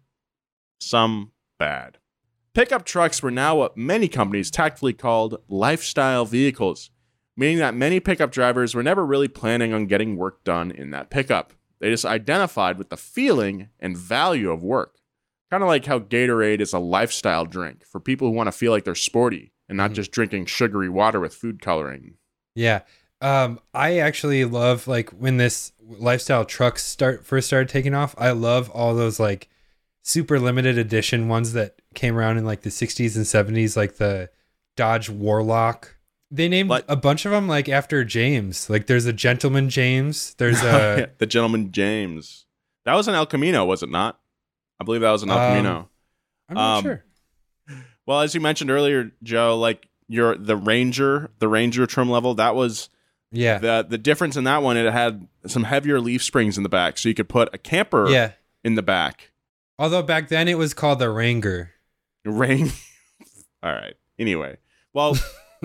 some bad. Pickup trucks were now what many companies tactfully called lifestyle vehicles, meaning that many pickup drivers were never really planning on getting work done in that pickup. They just identified with the feeling and value of work. Kind of like how Gatorade is a lifestyle drink for people who want to feel like they're sporty and not Mhm. just drinking sugary water with food coloring. Yeah. Um, I actually love like when this lifestyle trucks start first started taking off. I love all those like super limited edition ones that came around in like the sixties and seventies, like the Dodge Warlock. They named Like- a bunch of them like after James. Like there's a Gentleman James. There's a the Gentleman James. That was an El Camino, was it not? I believe that was an El Um, Camino. I'm not Um, sure. Well, as you mentioned earlier, Joe, like your the Ranger, the Ranger trim level, that was Yeah. the the difference in that one. It had some heavier leaf springs in the back, so you could put a camper Yeah. in the back. Although back then it was called the Ranger. Rain. All right. Anyway, well,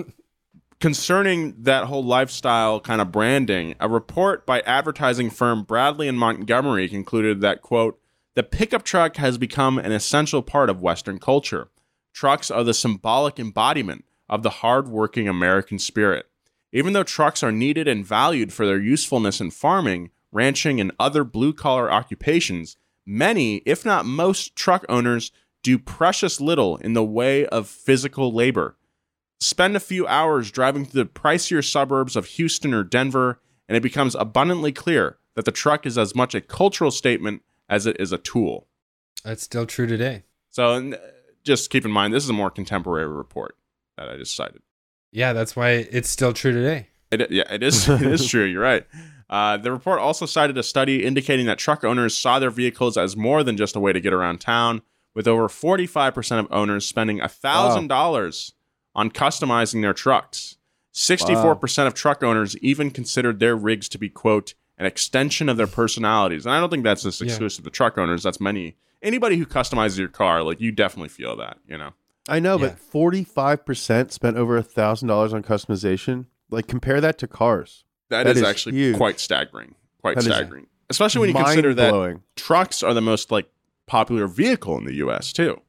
concerning that whole lifestyle kind of branding, a report by advertising firm Bradley and Montgomery concluded that, quote, The pickup truck has become an essential part of Western culture. Trucks are the symbolic embodiment of the hard-working American spirit. Even though trucks are needed and valued for their usefulness in farming, ranching, and other blue-collar occupations, many, if not most, truck owners do precious little in the way of physical labor. Spend a few hours driving through the pricier suburbs of Houston or Denver, and it becomes abundantly clear that the truck is as much a cultural statement as it is a tool. That's still true today. So just keep in mind, this is a more contemporary report that I just cited. Yeah, that's why it's still true today. It, yeah, it is. It is true. You're right. Uh, the report also cited a study indicating that truck owners saw their vehicles as more than just a way to get around town, with over forty-five percent of owners spending one thousand dollars wow. on customizing their trucks. sixty-four percent wow. of truck owners even considered their rigs to be, quote, an extension of their personalities. And I don't think that's just exclusive yeah. to truck owners. That's many. Anybody who customizes your car, like, you definitely feel that, you know? I know, Yeah. but forty-five percent spent over one thousand dollars on customization. Like, compare that to cars. that, that is, is actually huge. quite staggering. Quite That is staggering. Especially when you consider mind-blowing. that trucks are the most, like, popular vehicle in the U S, too.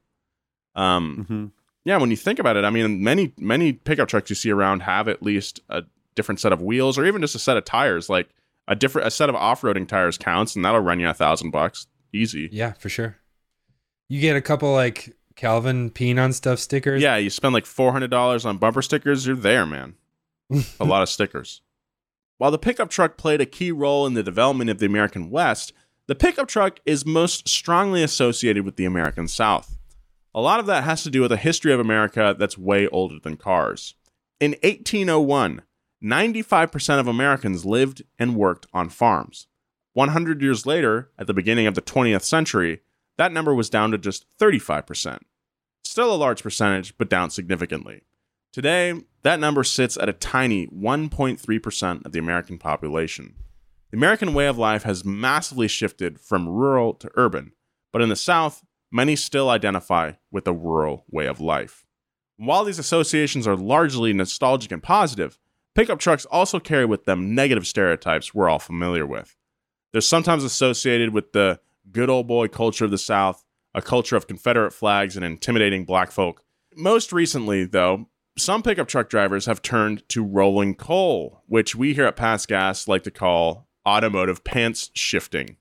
Um, Mm-hmm. Yeah, when you think about it, I mean, many, many pickup trucks you see around have at least a different set of wheels or even just a set of tires. Like, a different a set of off-roading tires counts, and that'll run you a thousand bucks. Easy. Yeah, for sure. You get a couple like Calvin Peeing on Stuff stickers. Yeah, you spend like four hundred dollars on bumper stickers, you're there, man. A lot of stickers. While the pickup truck played a key role in the development of the American West, the pickup truck is most strongly associated with the American South. A lot of that has to do with a history of America that's way older than cars. In eighteen oh one, ninety-five percent of Americans lived and worked on farms. one hundred years later, at the beginning of the twentieth century, that number was down to just thirty-five percent. Still a large percentage, but down significantly. Today, that number sits at a tiny one point three percent of the American population. The American way of life has massively shifted from rural to urban, but in the South, many still identify with the rural way of life. While these associations are largely nostalgic and positive, pickup trucks also carry with them negative stereotypes we're all familiar with. They're sometimes associated with the good old boy culture of the South, a culture of Confederate flags and intimidating black folk. Most recently, though, some pickup truck drivers have turned to rolling coal, which we here at Pass Gas like to call automotive pants shifting.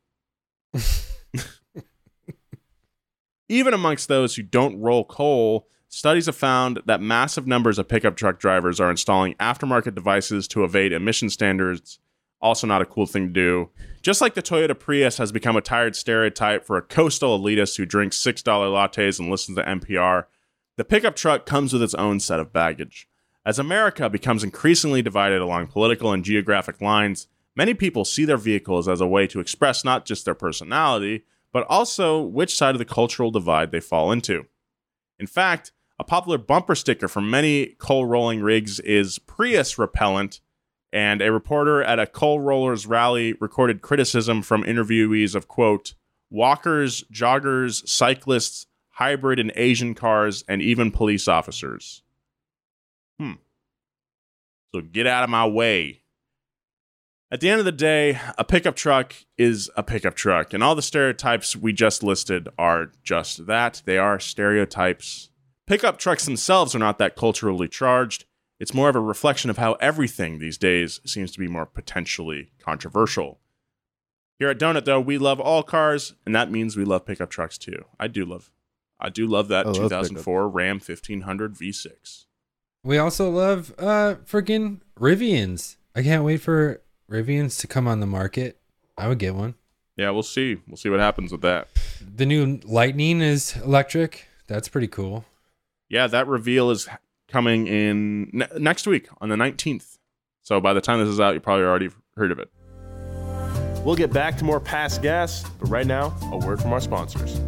Even amongst those who don't roll coal, studies have found that massive numbers of pickup truck drivers are installing aftermarket devices to evade emission standards. Also not a cool thing to do. Just like the Toyota Prius has become a tired stereotype for a coastal elitist who drinks six dollar lattes and listens to N P R, the pickup truck comes with its own set of baggage. As America becomes increasingly divided along political and geographic lines, many people see their vehicles as a way to express not just their personality, but also which side of the cultural divide they fall into. In fact, a popular bumper sticker for many coal rolling rigs is Prius repellent, and a reporter at a coal rollers rally recorded criticism from interviewees of, quote, walkers, joggers, cyclists, hybrid and Asian cars, and even police officers. Hmm. So get out of my way. At the end of the day, a pickup truck is a pickup truck, and all the stereotypes we just listed are just that. They are stereotypes. Pickup trucks themselves are not that culturally charged. It's more of a reflection of how everything these days seems to be more potentially controversial. Here at Donut, though, we love all cars, and that means we love pickup trucks too. I do love, I do love that two thousand four Ram fifteen hundred V six. We also love uh freaking Rivians. I can't wait for Rivians to come on the market. I would get one. Yeah, we'll see. We'll see what happens with that. The new Lightning is electric. That's pretty cool. Yeah, that reveal is coming in ne- next week on the nineteenth. So by the time this is out, you probably already heard of it. We'll get back to more Pass Gas, but right now, a word from our sponsors.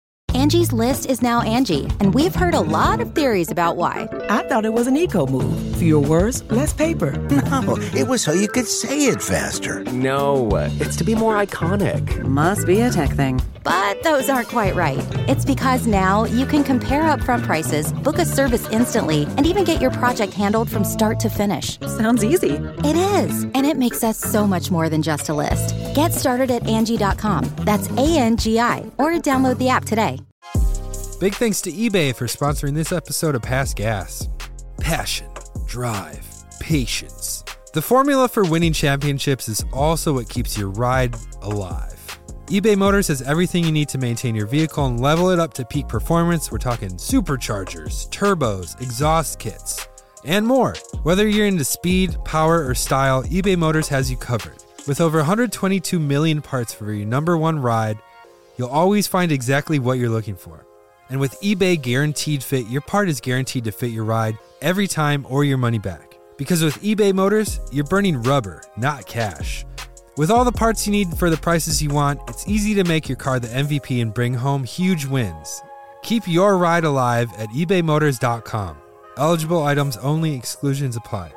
Angie's List is now Angie, and we've heard a lot of theories about why. I thought it was an eco move. Fewer words, less paper. No, it was so you could say it faster. No, it's to be more iconic. Must be a tech thing. But those aren't quite right. It's because now you can compare upfront prices, book a service instantly, and even get your project handled from start to finish. Sounds easy. It is, and it makes us so much more than just a list. Get started at Angie dot com. That's A N G I, or download the app today. Big thanks to eBay for sponsoring this episode of Past Gas. Passion, drive, patience. The formula for winning championships is also what keeps your ride alive. eBay Motors has everything you need to maintain your vehicle and level it up to peak performance. We're talking superchargers, turbos, exhaust kits, and more. Whether you're into speed, power, or style, eBay Motors has you covered. With over one hundred twenty-two million parts for your number one ride, you'll always find exactly what you're looking for. And with eBay Guaranteed Fit, your part is guaranteed to fit your ride every time or your money back. Because with eBay Motors, you're burning rubber, not cash. With all the parts you need for the prices you want, it's easy to make your car the M V P and bring home huge wins. Keep your ride alive at ebay motors dot com. Eligible items only, exclusions apply.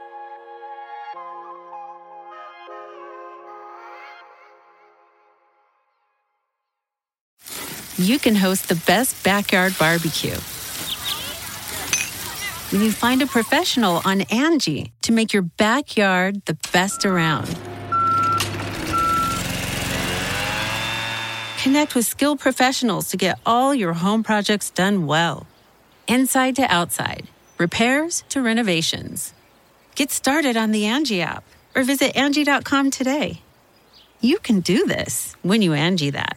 You can host the best backyard barbecue when you find a professional on Angie to make your backyard the best around. Connect with skilled professionals to get all your home projects done well. Inside to outside, repairs to renovations. Get started on the Angie app or visit Angie dot com today. You can do this when you Angie that.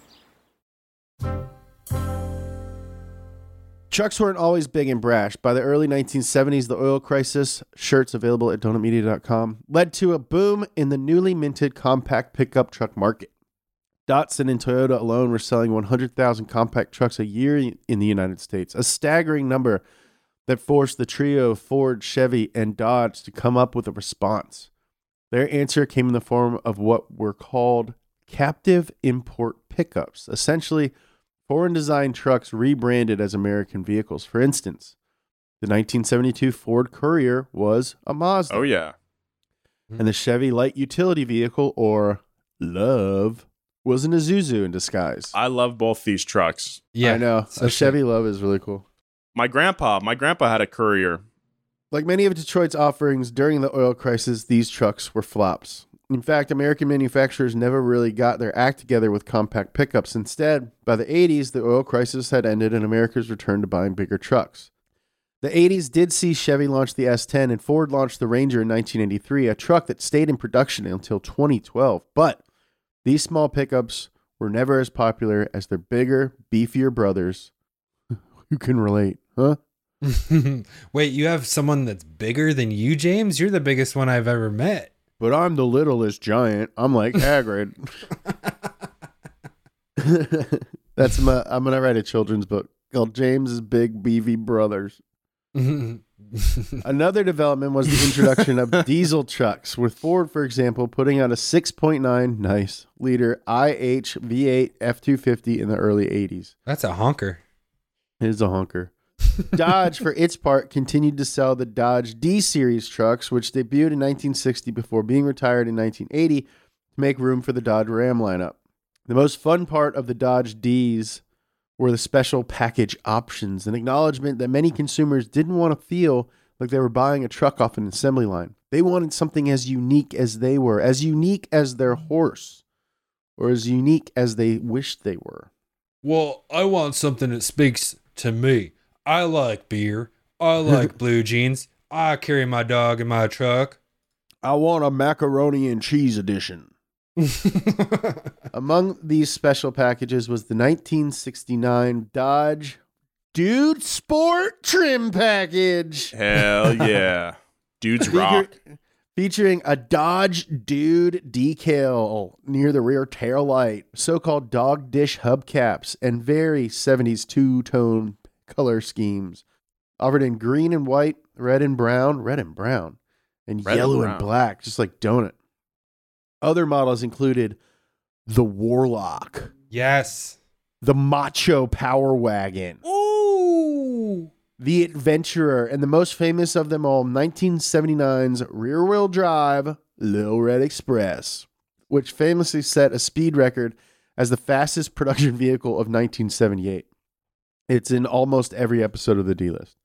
Trucks weren't always big and brash. By the early nineteen seventies, the oil crisis, shirts available at donut media dot com, led to a boom in the newly minted compact pickup truck market. Datsun and Toyota alone were selling one hundred thousand compact trucks a year in the United States, a staggering number that forced the trio of Ford, Chevy, and Dodge to come up with a response. Their answer came in the form of what were called captive import pickups, essentially foreign-designed trucks rebranded as American vehicles. For instance, the nineteen seventy-two Ford Courier was a Mazda. Oh, yeah. And the Chevy Light Utility Vehicle, or LOVE, was an Isuzu in disguise. I love both these trucks. Yeah, I know. so A Chevy LOVE is really cool. My grandpa, my grandpa had a Courier. Like many of Detroit's offerings during the oil crisis, these trucks were flops. In fact, American manufacturers never really got their act together with compact pickups. Instead, by the eighties, the oil crisis had ended and America's returned to buying bigger trucks. The eighties did see Chevy launch the S ten and Ford launched the Ranger in nineteen eighty-three, a truck that stayed in production until twenty twelve. But these small pickups were never as popular as their bigger, beefier brothers. Who can relate, huh? Wait, you have someone that's bigger than you, James? You're the biggest one I've ever met. But I'm the littlest giant. I'm like Hagrid. That's my. I'm gonna write a children's book called James's Big Beefy Brothers. Another development was the introduction of diesel trucks, with Ford, for example, putting out a six point nine nice liter I H V eight F two fifty in the early eighties. That's a honker. It is a honker. Dodge, for its part, continued to sell the Dodge D-Series trucks, which debuted in nineteen sixty before being retired in nineteen eighty to make room for the Dodge Ram lineup. The most fun part of the Dodge Ds were the special package options, an acknowledgement that many consumers didn't want to feel like they were buying a truck off an assembly line. They wanted something as unique as they were, as unique as their horse, or as unique as they wished they were. Well, I want something that speaks to me. I like beer. I like blue jeans. I carry my dog in my truck. I want a macaroni and cheese edition. Among these special packages was the nineteen sixty-nine Dodge Dude Sport Trim Package. Hell yeah. Dudes Feature, rock. Featuring a Dodge Dude decal near the rear tail light, so-called dog dish hubcaps, and very seventies two-tone color schemes. Offered in green and white, red and brown, red and brown, and Red yellow and and brown. black, just like donut. Other models included the Warlock, Yes. the Macho Power Wagon, Ooh. The Adventurer, and the most famous of them all, nineteen seventy-nine's rear-wheel drive Little Red Express, which famously set a speed record as the fastest production vehicle of nineteen seventy-eight. It's in almost every episode of the D-List.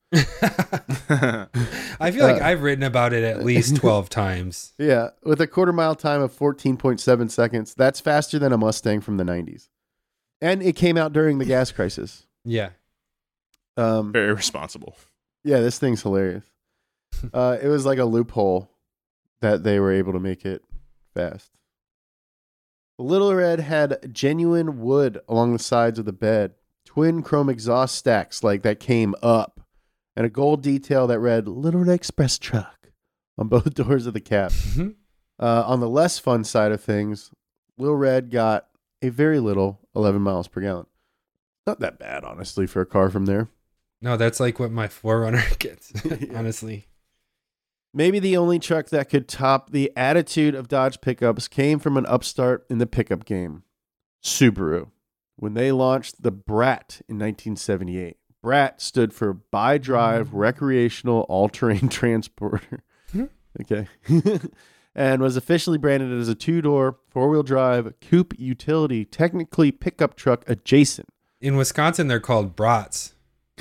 I feel like uh, I've written about it at least twelve times. Yeah, with a quarter mile time of fourteen point seven seconds. That's faster than a Mustang from the nineties. And it came out during the gas crisis. Yeah. Um, Very responsible. Yeah, this thing's hilarious. Uh, it was like a loophole that they were able to make it fast. Little Red had genuine wood along the sides of the bed, twin chrome exhaust stacks like that came up, and a gold detail that read Little Red Express Truck on both doors of the cab. Mm-hmm. Uh, on the less fun side of things, Little Red got a very little eleven miles per gallon. Not that bad, honestly, for a car from there. No, that's like what my four runner gets, honestly. Maybe the only truck that could top the attitude of Dodge pickups came from an upstart in the pickup game, Subaru. When they launched the Brat in nineteen seventy-eight. Brat stood for Bi-Drive Recreational All-Terrain Transporter. Okay. And was officially branded as a two-door, four-wheel drive, coupe utility, technically pickup truck adjacent. In Wisconsin, they're called brats.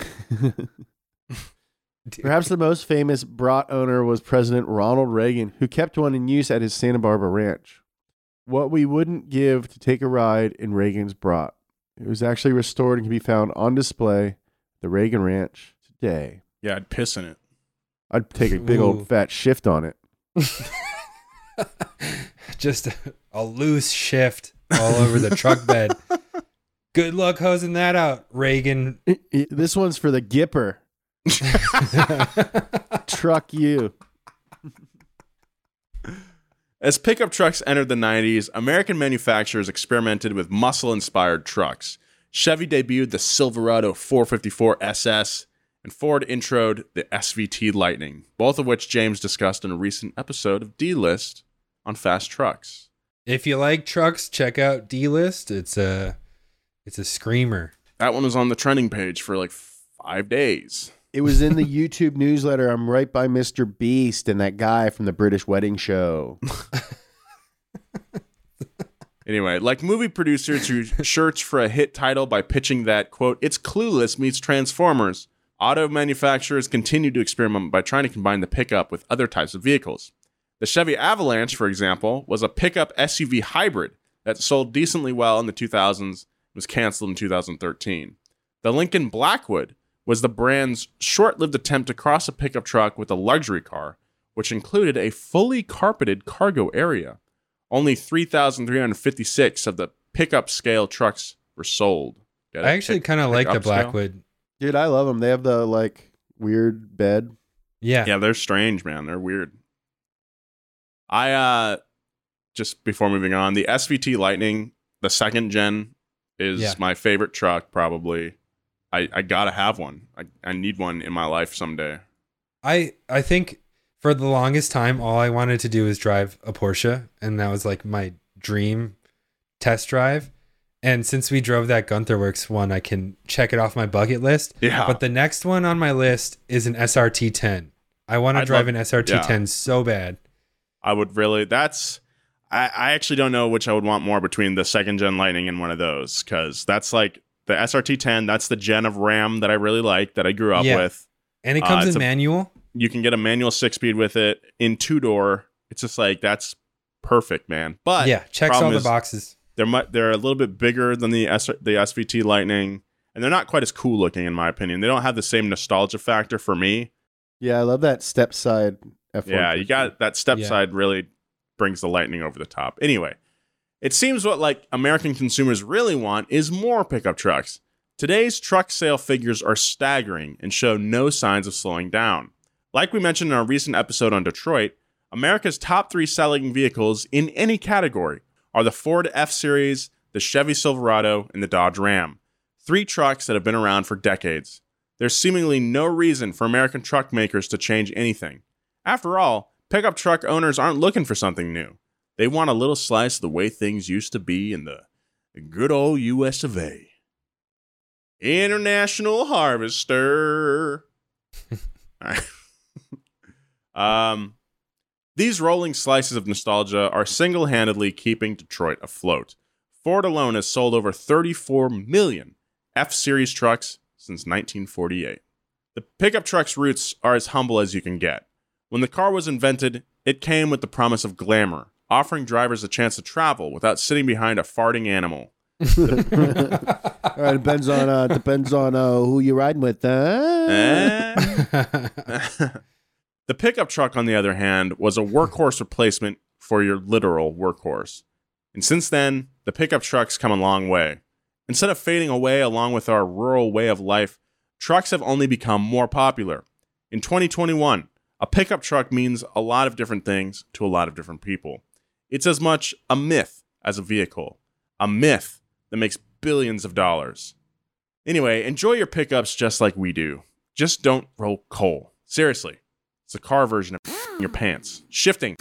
Perhaps the most famous Brat owner was President Ronald Reagan, who kept one in use at his Santa Barbara ranch. What we wouldn't give to take a ride in Reagan's Brat. It was actually restored and can be found on display at the Reagan Ranch today. Yeah, I'd piss in it. I'd take a big Ooh. old fat shift on it. Just a, a loose shift all over the truck bed. Good luck hosing that out, Reagan. This one's for the Gipper. Truck you. As pickup trucks entered the nineties, American manufacturers experimented with muscle-inspired trucks. Chevy debuted the Silverado four fifty-four S S, and Ford introed the S V T Lightning, both of which James discussed in a recent episode of D-List on fast trucks. If you like trucks, check out D-List. It's a, it's a screamer. That one was on the trending page for like five days. It was in the YouTube newsletter. I'm right by Mister Beast and that guy from the British Wedding Show. Anyway, like movie producers who search for a hit title by pitching that, quote, it's Clueless meets Transformers, auto manufacturers continue to experiment by trying to combine the pickup with other types of vehicles. The Chevy Avalanche, for example, was a pickup S U V hybrid that sold decently well in the two thousands and was canceled in two thousand thirteen. The Lincoln Blackwood was the brand's short-lived attempt to cross a pickup truck with a luxury car, which included a fully carpeted cargo area. Only three thousand three hundred fifty-six of the pickup scale trucks were sold. I actually kind of like the Blackwood. Scale? Dude, I love them. They have the like weird bed. Yeah. Yeah, they're strange, man. They're weird. I, uh, just before moving on, the S V T Lightning, the second gen, is yeah. my favorite truck, probably. I, I gotta have one. I, I need one in my life someday. I I think for the longest time, all I wanted to do was drive a Porsche, and that was like my dream test drive. And since we drove that Gunther Works one, I can check it off my bucket list. Yeah. But the next one on my list is an S R T ten. I want to drive love, an S R T ten yeah. so bad. I would really. That's. I, I actually don't know which I would want more between the second gen Lightning and one of those, because that's like the S R T ten. That's the gen of Ram that I really like, that I grew up yeah. with. And it comes uh, in a, manual. You can get a manual six speed with it in two door. It's just like, that's perfect, man. But yeah, checks all the boxes. They're mu- they're a little bit bigger than the S- the S V T Lightning, and they're not quite as cool looking, in my opinion. They don't have the same nostalgia factor for me. Yeah, I love that step side F one. Yeah, you got that step yeah. side really brings the Lightning over the top. Anyway, it seems what like American consumers really want is more pickup trucks. Today's truck sale figures are staggering and show no signs of slowing down. Like we mentioned in our recent episode on Detroit, America's top three selling vehicles in any category are the Ford F-Series, the Chevy Silverado, and the Dodge Ram. Three trucks that have been around for decades. There's seemingly no reason for American truck makers to change anything. After all, pickup truck owners aren't looking for something new. They want a little slice of the way things used to be in the good old U S of A. International Harvester. All right. um, these rolling slices of nostalgia are single-handedly keeping Detroit afloat. Ford alone has sold over thirty-four million F-Series trucks since nineteen forty-eight. The pickup truck's roots are as humble as you can get. When the car was invented, it came with the promise of glamour, offering drivers a chance to travel without sitting behind a farting animal. All right, depends on uh, depends on uh, who you're riding with. Uh? Eh? The pickup truck, on the other hand, was a workhorse replacement for your literal workhorse. And since then, the pickup truck's come a long way. Instead of fading away along with our rural way of life, trucks have only become more popular. In twenty twenty-one, a pickup truck means a lot of different things to a lot of different people. It's as much a myth as a vehicle. A myth that makes billions of dollars. Anyway, enjoy your pickups just like we do. Just don't roll coal. Seriously. It's a car version of your pants. Shifting.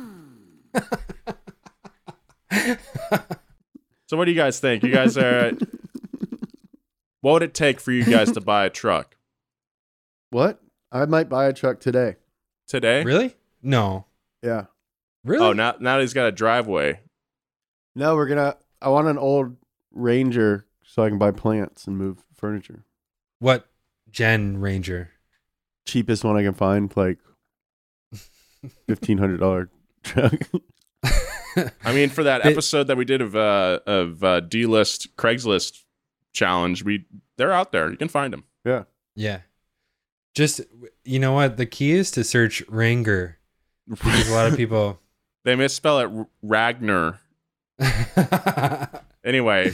So what do you guys think? You guys are... What would it take for you guys to buy a truck? What? I might buy a truck today. Today? Really? No. Yeah. Really? Oh, now, now he's got a driveway. No, we're gonna. I want an old Ranger so I can buy plants and move furniture. What gen Ranger? Cheapest one I can find, like fifteen hundred dollar truck. I mean, for that episode that we did of uh, of uh, D-list Craigslist challenge, we they're out there. You can find them. Yeah. Yeah. Just, you know what? The key is to search Ranger. Because a lot of people... They misspell it R- Ragnar. Anyway.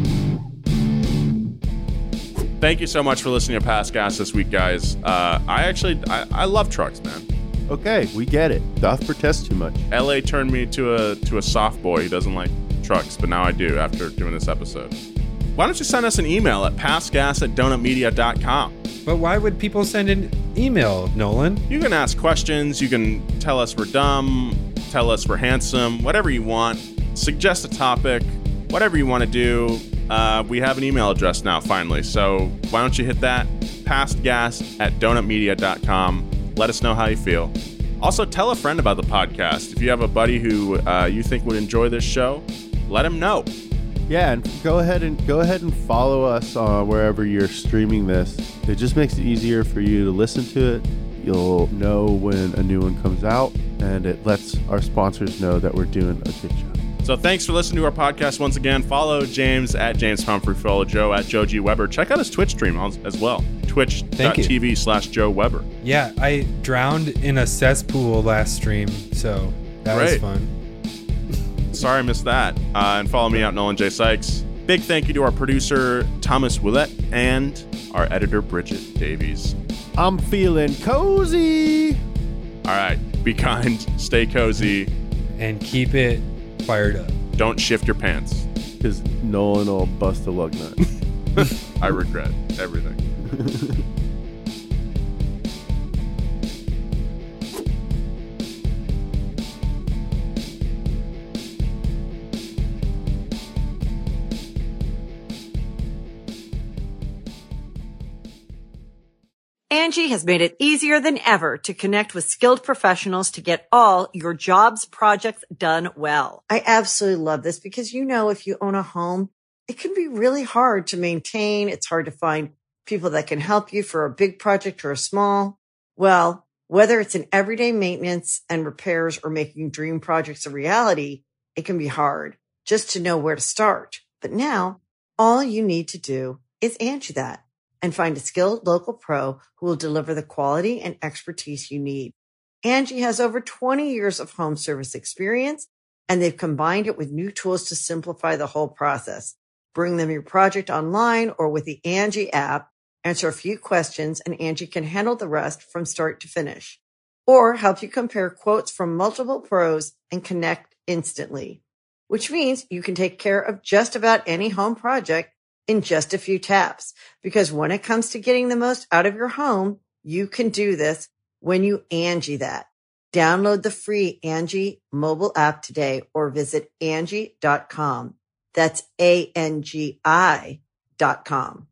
Thank you so much for listening to Past Gas this week, guys. Uh, I actually, I, I love trucks, man. Okay, we get it. Doth protest too much. L A turned me to a to a soft boy who doesn't like trucks, but now I do after doing this episode. Why don't you send us an email at pastgas at donut media dot com? But why would people send an email, Nolan? You can ask questions. You can tell us we're dumb, tell us we're handsome, whatever you want. Suggest a topic, whatever you want to do. Uh, we have an email address now, finally. So why don't you hit that? pastgas at donut media dot com. Let us know how you feel. Also, tell a friend about the podcast. If you have a buddy who uh, you think would enjoy this show, let him know. Yeah, and go ahead and go ahead and follow us uh, wherever you're streaming this. It just makes it easier for you to listen to it. You'll know when a new one comes out, and it lets our sponsors know that we're doing a good job. So thanks for listening to our podcast once again. Follow James at James Humphrey. Follow Joe at Joe G. Weber. Check out his Twitch stream as well. Twitch.tv slash Joe Weber. Yeah, I drowned in a cesspool last stream, so that Great. was fun. Sorry I missed that. Uh, and follow me at Nolan J. Sykes. Big thank you to our producer, Thomas Willett, and our editor, Bridget Davies. I'm feeling cozy. All right. Be kind. Stay cozy. And keep it fired up. Don't shift your pants. Because Nolan will bust a lug nut. I regret everything. Angie has made it easier than ever to connect with skilled professionals to get all your jobs projects done well. I absolutely love this because, you know, if you own a home, it can be really hard to maintain. It's hard to find people that can help you for a big project or a small. Well, whether it's in everyday maintenance and repairs or making dream projects a reality, it can be hard just to know where to start. But now all you need to do is Angie that and find a skilled local pro who will deliver the quality and expertise you need. Angie has over twenty years of home service experience, and they've combined it with new tools to simplify the whole process. Bring them your project online or with the Angie app, answer a few questions, and Angie can handle the rest from start to finish. Or help you compare quotes from multiple pros and connect instantly, which means you can take care of just about any home project in just a few taps. Because when it comes to getting the most out of your home, you can do this when you Angie that. Download the free Angie mobile app today or visit Angie dot com. That's A N G I dot com.